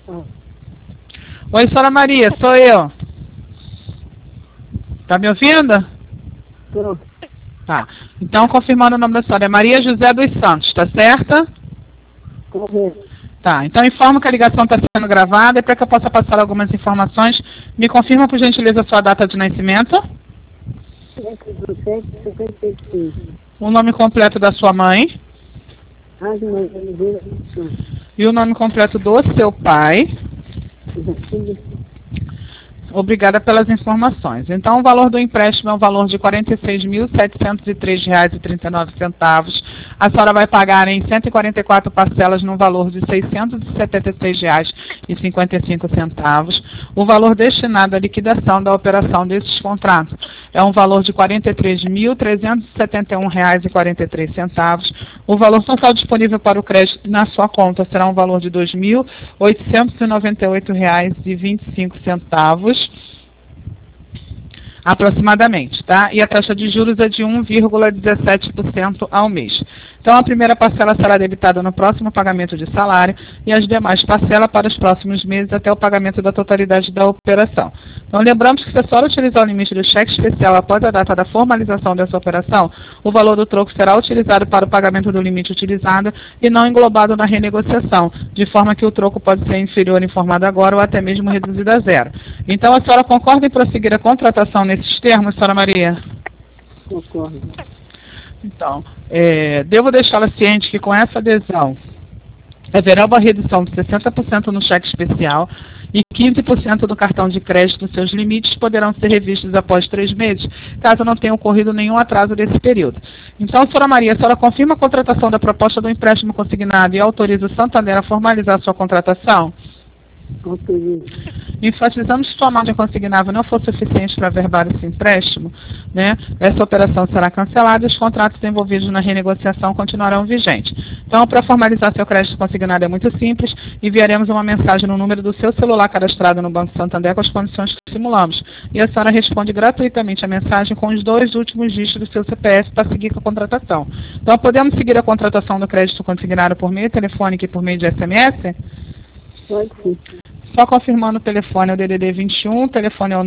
Ah, Oi, senhora Maria, sou eu. Tá me ouvindo? tô. Tá. Então, confirmando o nome da senhora, é Maria José dos Santos, tá certa? Correto. Tá. Então, informo que a ligação está sendo gravada e para que eu possa passar algumas informações, me confirma, por gentileza, a sua data de nascimento, 7/7/56. o nome completo da sua mãe Agnes Oliveira Santos. e o nome completo do seu pai. Jacildo. Obrigada pelas informações. Então, o valor do empréstimo é um valor de R$ 46.703,39. A senhora vai pagar em 144 parcelas no valor de R$ 676,55. O valor destinado à liquidação da operação desses contratos é um valor de R$ 43.371,43. O valor total disponível para o crédito na sua conta será um valor de R$ 2.898,25, aproximadamente, tá? E a taxa de juros é de 1,17% ao mês. Então, a primeira parcela será debitada no próximo pagamento de salário e as demais parcelas para os próximos meses até o pagamento da totalidade da operação. Então, lembramos que se a senhora utilizar o limite do cheque especial após a data da formalização dessa operação, o valor do troco será utilizado para o pagamento do limite utilizado e não englobado na renegociação, de forma que o troco pode ser inferior informado agora ou até mesmo reduzido a zero. Então, a senhora concorda em prosseguir a contratação nesses termos, senhora Maria? Concordo. Então, devo deixá-la ciente que com essa adesão haverá uma redução de 60% no cheque especial e 15% do cartão de crédito. Seus limites poderão ser revistos após 3 meses, caso não tenha ocorrido nenhum atraso desse período. Então, senhora Maria, a senhora confirma a contratação da proposta do empréstimo consignado e autoriza o Santander a formalizar sua contratação? Autorizo. Enfatizamos que sua margem consignável não for suficiente para averbar esse empréstimo, né, essa operação será cancelada e os contratos envolvidos na renegociação continuarão vigentes. Então, para formalizar seu crédito consignado é muito simples, enviaremos uma mensagem no número do seu celular cadastrado no Banco Santander com as condições que simulamos. E a senhora responde gratuitamente a mensagem com os 2 últimos dígitos do seu CPF para seguir com a contratação. Então, podemos seguir a contratação do crédito consignado por meio telefônico e por meio de SMS? Pode sim. Só confirmando o telefone é o DDD 21, o telefone é o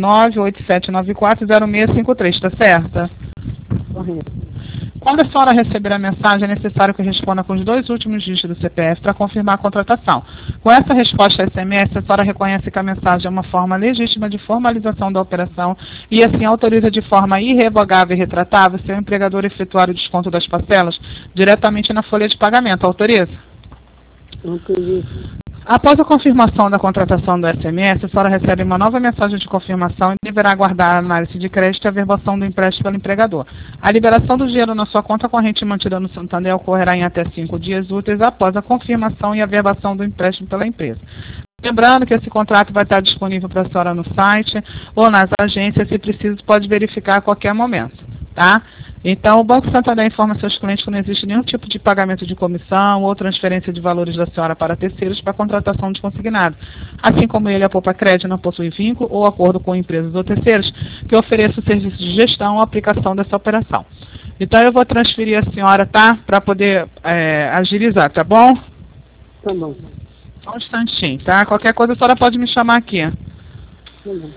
987940653, tá certo? Correto. Quando a senhora receber a mensagem, é necessário que responda com os 2 últimos dígitos do CPF para confirmar a contratação. Com essa resposta SMS, a senhora reconhece que a mensagem é uma forma legítima de formalização da operação e assim autoriza de forma irrevogável e retratável seu empregador a efetuar o desconto das parcelas diretamente na folha de pagamento. Autoriza? Autorizo. Após a confirmação da contratação do SMS, a senhora recebe uma nova mensagem de confirmação e deverá aguardar a análise de crédito e a averbação do empréstimo pelo empregador. A liberação do dinheiro na sua conta corrente mantida no Santander ocorrerá em até 5 dias úteis após a confirmação e averbação do empréstimo pela empresa. Lembrando que esse contrato vai estar disponível para a senhora no site ou nas agências, se preciso, pode verificar a qualquer momento, tá? Então, o Banco Santander informa seus clientes que não existe nenhum tipo de pagamento de comissão ou transferência de valores da senhora para terceiros para contratação de consignado. Assim como ele, a Poupa Crédito, não possui vínculo ou acordo com empresas ou terceiros que ofereçam o serviço de gestão ou aplicação dessa operação. Então, eu vou transferir a senhora, tá? Para poder agilizar, tá bom? Tá bom. Só um instantinho, tá? Qualquer coisa a senhora pode me chamar aqui. Tá bom.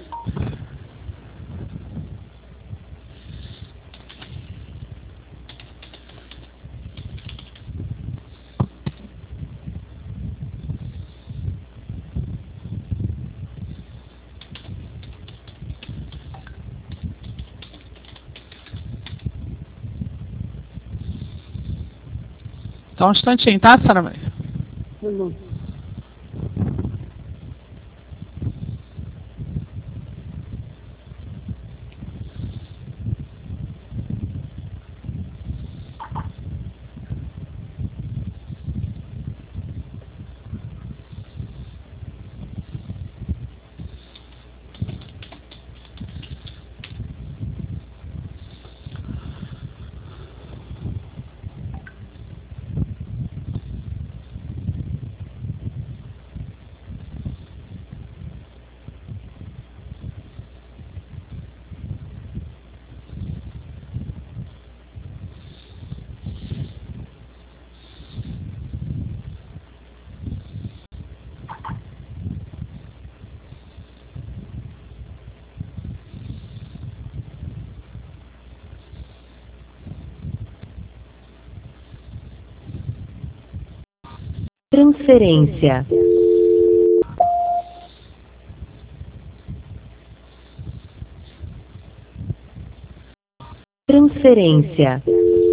Só um instantinho, tá, senhora Maria? Tá bom. Transferência. Transferência.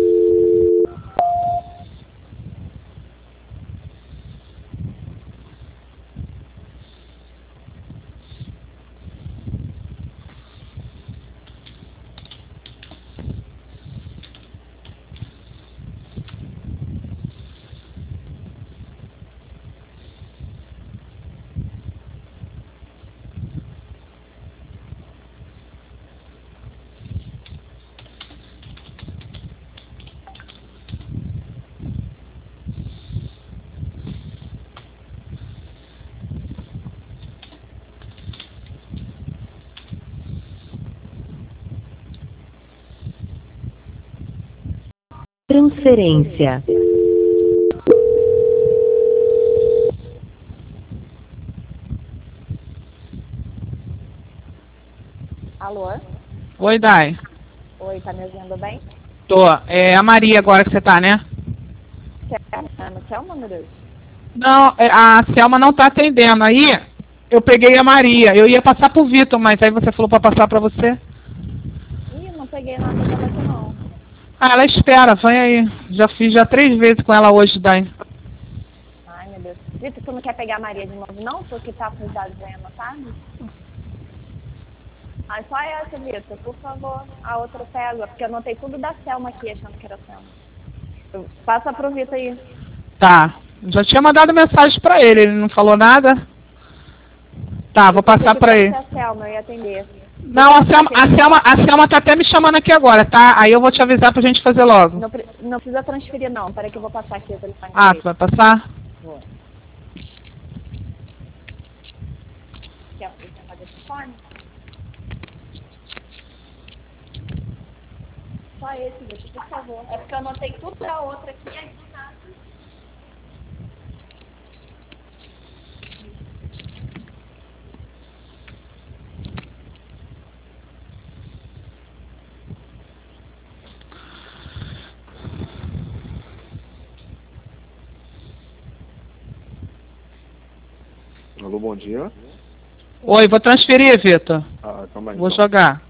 Transferência. Alô? Oi, Dai. Oi, tá me ouvindo bem? Tô. É a Maria agora que você tá, né? Selma, meu Deus? Não, a Selma não tá atendendo. Aí eu peguei a Maria. Eu ia passar pro Vitor, mas aí você falou pra passar pra você. Ih, não peguei nada dela aqui não. Ah, ela espera, vem aí. Já fiz 3 vezes com ela hoje, Dai. Ai, meu Deus. Vitor, tu não quer pegar a Maria de novo não? Porque tá com os dados bem anotados? Ah, só essa, Vitor, por favor. A outra pega, porque eu anotei tudo da Selma aqui, achando que era a Selma. Passa pro Vitor aí. Tá. Já tinha mandado mensagem pra ele, ele não falou nada. Tá, vou passar pra ele. A Selma, eu ia atender. Não, a Selma tá até me chamando aqui agora, tá? Aí eu vou te avisar pra gente fazer logo. Não precisa transferir não, peraí que eu vou passar aqui o telefone. Ah, tu vai passar? Vou. Quer o telefone? Só esse, Vitor, por favor. É porque eu anotei tudo da outra aqui, aí do nada. Alô, bom dia. Oi, vou transferir, Vitor. Ah, calma aí. Vou então. jogar.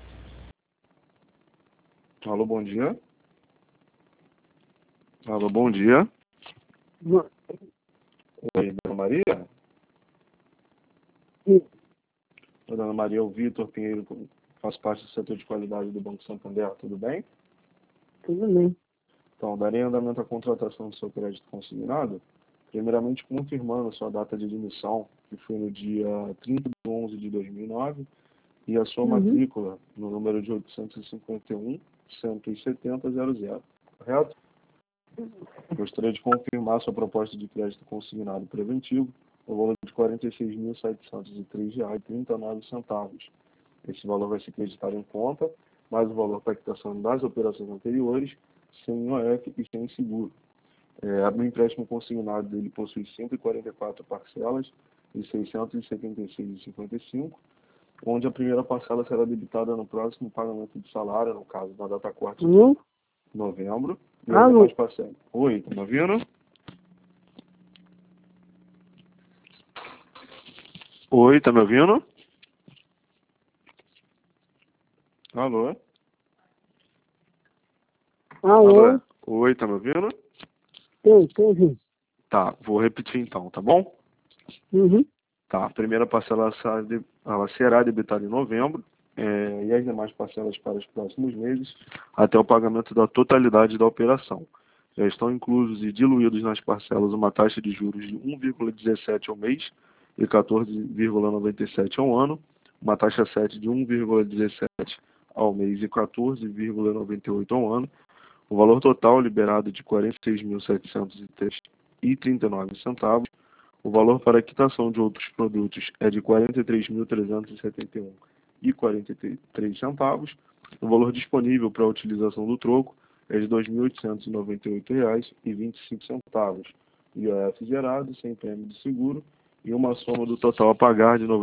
Alô, bom dia. Alô, bom dia. Oi, Dona Maria? Sim. Oi, Dona Maria, o Vitor Pinheiro, faço parte do setor de qualidade do Banco Santander, tudo bem? Tudo bem. Então, darei andamento à contratação do seu crédito consignado, primeiramente confirmando a sua data de admissão, que foi no dia 30 de 11 de 2009, e a sua matrícula no número de 851-170-00, correto? Gostaria de confirmar sua proposta de crédito consignado preventivo, o valor de R$ 46.703,39. Esse valor vai ser creditado em conta, mais o valor para a quitação das operações anteriores, sem IOF e sem seguro. O empréstimo consignado dele possui 144 parcelas de R$ 676,55, onde a primeira parcela será debitada no próximo pagamento de salário, no caso da data corte de novembro. E as demais parcelas. Oi, tá me ouvindo? Oi, tá me ouvindo? Alô? Alô? Oi, tá me ouvindo? Tô ouvindo. Tá, vou repetir então, tá bom? Uhum. Tá, a primeira parcela ela será debitada em novembro, e as demais parcelas para os próximos meses, até o pagamento da totalidade da operação. Já estão inclusos e diluídos nas parcelas uma taxa de juros de 1,17 ao mês e 14,97 ao ano, uma taxa 7 de 1,17 ao mês e 14,98 ao ano, o valor total liberado de R$ 46.703,39. O valor para a quitação de outros produtos é de R$ 43.371,43. O valor disponível para a utilização do troco é de R$ 2.898,25. IOF gerado, sem prêmio de seguro, e uma soma do total a pagar de R$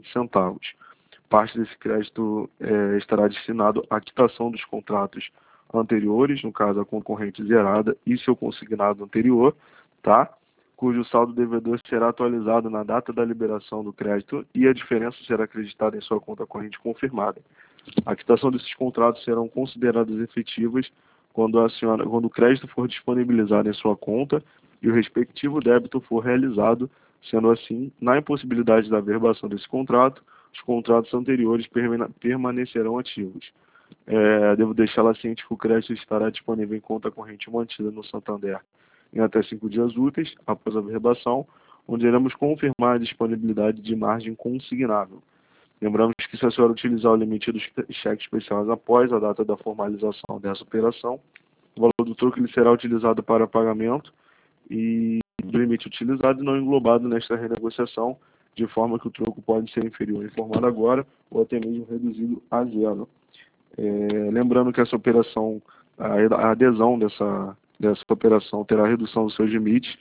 97.423,20. Parte desse crédito estará destinado à quitação dos contratos anteriores, no caso a concorrente zerada e seu consignado anterior, tá? Cujo saldo devedor será atualizado na data da liberação do crédito e a diferença será acreditada em sua conta corrente confirmada. A quitação desses contratos serão consideradas efetivas quando o crédito for disponibilizado em sua conta e o respectivo débito for realizado. Sendo assim, na impossibilidade da averbação desse contrato, os contratos anteriores permanecerão ativos. Devo deixá-la ciente que o crédito estará disponível em conta corrente mantida no Santander em até 5 dias úteis após a averbação, onde iremos confirmar a disponibilidade de margem consignável. Lembramos que se a senhora utilizar o limite dos cheques especiais após a data da formalização dessa operação, o valor do troco ele será utilizado para pagamento e do limite utilizado não englobado nesta renegociação, de forma que o troco pode ser inferior ao informado agora ou até mesmo reduzido a zero. Lembrando que essa operação, a adesão dessa operação terá redução dos seus limites,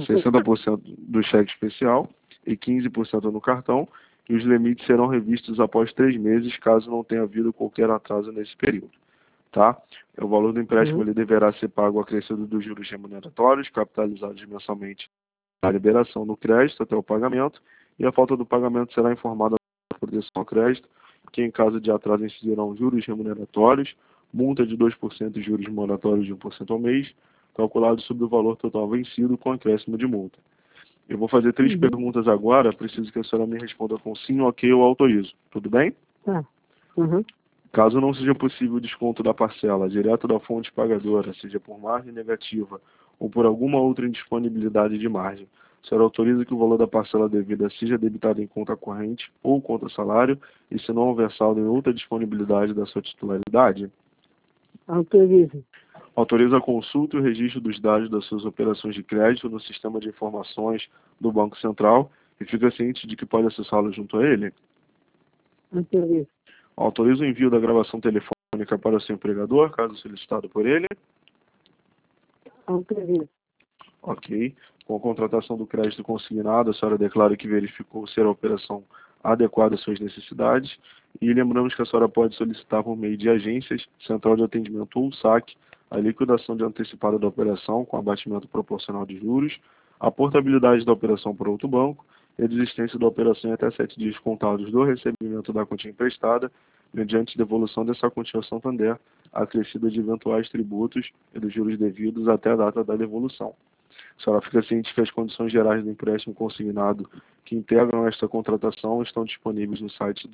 60% do cheque especial e 15% no cartão, e os limites serão revistos após 3 meses, caso não tenha havido qualquer atraso nesse período. Tá? O valor do empréstimo ele deverá ser pago acrescido dos juros remuneratórios, capitalizados mensalmente na liberação do crédito até o pagamento, e a falta do pagamento será informada à proteção ao crédito, que em caso de atraso incidirão juros remuneratórios, multa de 2% e juros moratórios de 1% ao mês, calculado sobre o valor total vencido com acréscimo de multa. Eu vou fazer 3 perguntas agora, preciso que a senhora me responda com sim, ok ou autorizo. Tudo bem? Tá. Uhum. Caso não seja possível o desconto da parcela direto da fonte pagadora, seja por margem negativa ou por alguma outra indisponibilidade de margem, a senhora autoriza que o valor da parcela devida seja debitado em conta corrente ou conta salário, e se não houver saldo em outra disponibilidade da sua titularidade? Autorizo. Autoriza a consulta e o registro dos dados das suas operações de crédito no sistema de informações do Banco Central e fica ciente de que pode acessá-lo junto a ele? Autorizo. Autoriza o envio da gravação telefônica para o seu empregador, caso solicitado por ele? Autorizo. Ok. Com a contratação do crédito consignado, a senhora declara que verificou ser a operação adequada às suas necessidades, e lembramos que a senhora pode solicitar por meio de agências, central de atendimento ou saque, a liquidação de antecipada da operação com abatimento proporcional de juros, a portabilidade da operação para outro banco e a desistência da operação em até 7 dias contados do recebimento da quantia emprestada, mediante devolução dessa quantia ao Santander, acrescida de eventuais tributos e dos juros devidos até a data da devolução. A senhora fica ciente que as condições gerais do empréstimo consignado que integram esta contratação estão disponíveis no site do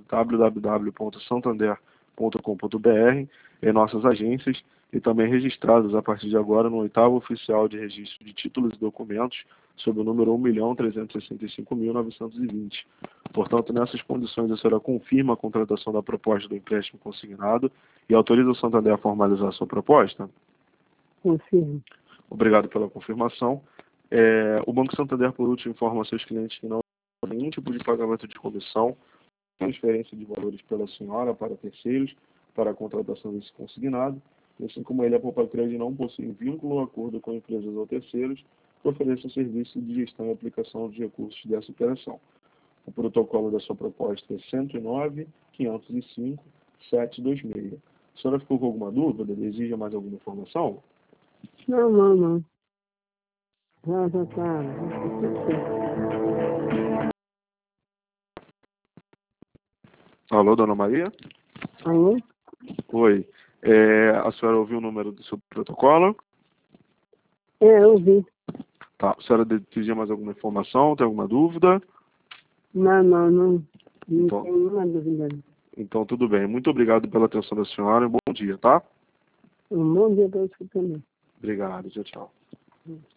www.santander.com.br, em nossas agências, e também registradas a partir de agora no 8º Oficial de Registro de Títulos e Documentos, sob o número 1.365.920. Portanto, nessas condições, a senhora confirma a contratação da proposta do empréstimo consignado e autoriza o Santander a formalizar a sua proposta? Confirmo. Obrigado pela confirmação. O Banco Santander, por último, informa a seus clientes que não há nenhum tipo de pagamento de comissão, transferência de valores pela senhora para terceiros, para a contratação desse consignado, e assim como ele, a Poupa-Crédito não possui vínculo ou acordo com empresas ou terceiros que ofereçam serviço de gestão e aplicação de recursos dessa operação. O protocolo da sua proposta é 109.505.726. A senhora ficou com alguma dúvida? Deseja mais alguma informação? Não. Já tá. Tudo certo. Alô, dona Maria? Alô? Oi. A senhora ouviu o número do seu protocolo? Eu vi. Tá. A senhora deseja mais alguma informação? Tem alguma dúvida? Não Então, tenho nenhuma dúvida. então, tudo bem. Muito obrigado pela atenção da senhora e um bom dia, tá? Um bom dia para você também. Obrigado. Tchau, tchau.